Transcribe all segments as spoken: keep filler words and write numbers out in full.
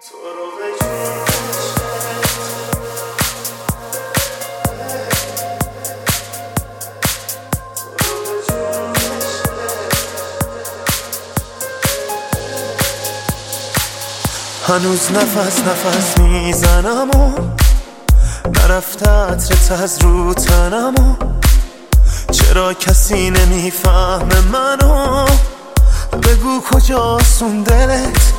هنوز نفس نفس میزنم و نرفته عطرت از رو تنم و چرا کسی نمیفهمه منو؟ بگو کجاست اون دلت؟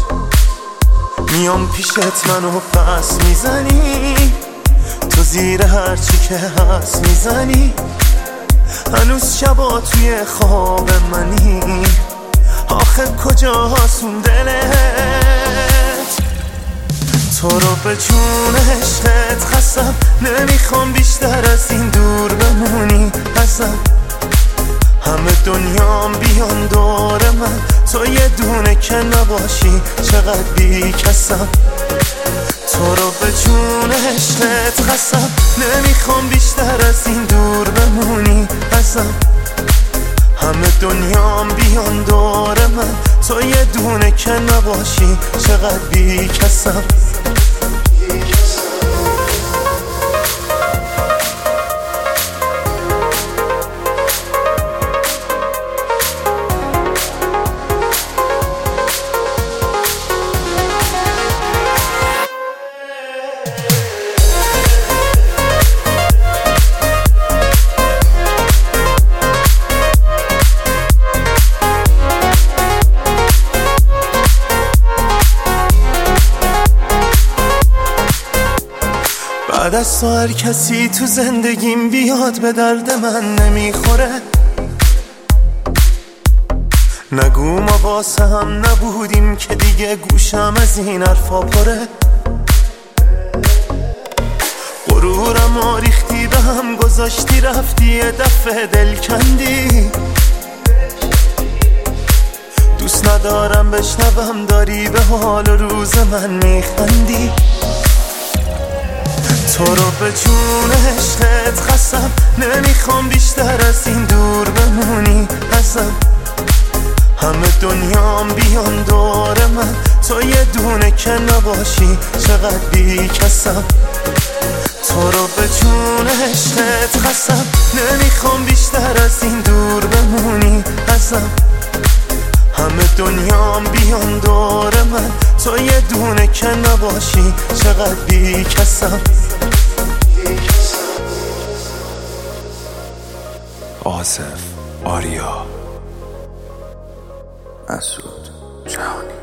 میام پیشت منو پس میزنی، تو زیر هرچی که هست میزنی. هنوز شبا توی خواب منی، آخه کجاست اون دلت؟ تو رو به جون عشقت قسم، نمیخوام بیشتر از این دور بمونی ازم. همه دنیام بیان دور من، تو یه دونه که نباشی چقدر بی کسم. تو رو به جون عشقت قسم، نمیخوام بیشتر از این دور بمونی ازم. همه دنیام بیان دور من، تو یه دونه که نباشی چقدر بی کسم. بعد از تو هر کسی تو زندگیم بیاد به درد من نمیخوره. نگو ما واسه هم نبودیم که دیگه گوشم از این حرفا پره. غرورم و ریختی به هم گذاشتی، رفتی یه دفعه دل کندی. دوست ندارم بشنوم داری به حال و روز من میخندی. تو رو به جون عشقت قسم، نمیخوام بیشتر از این دور بمونی ازم. همه دنیام بیان دور من، تو یه دونه که نباشی چقدر بی کسم. تو رو به جون عشقت قسم، نمیخوام بیشتر از این دور بمونی ازم. همه دنیام بیان دور من، تو یه دونه که نباشی چقدر بی کسم. آصف آریا مسعود جهانی.